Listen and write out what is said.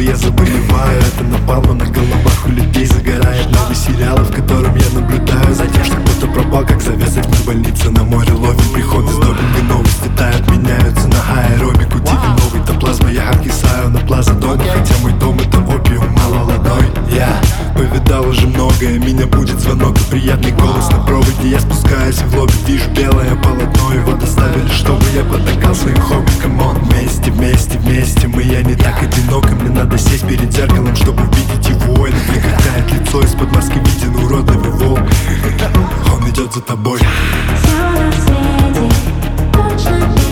я заболеваю. Это напало на головах у людей, загорает новый сериал, в котором я наблюдаю за тем, что кто-то пропал, как завеса в больнице. На море ловим приход из допинга, новости тают, меняются на аэробику. Тебе новый топлазма, я откисаю на плаза дома, хотя мой дом это опиум малолодной. Я повидал уже многое, меня будет звонок и приятный голос на проводе. Я спускаюсь в лобби, вижу белое полотно, его доставили, чтобы я потакал своим хобби. Камон, вместе, вместе, вместе мы, я не так одинок, и мне надо сесть перед зеркалом, чтобы увидеть его. И напрягает лицо, из-под маски виден уродливый волк. Он идет за тобой. Все на свете точно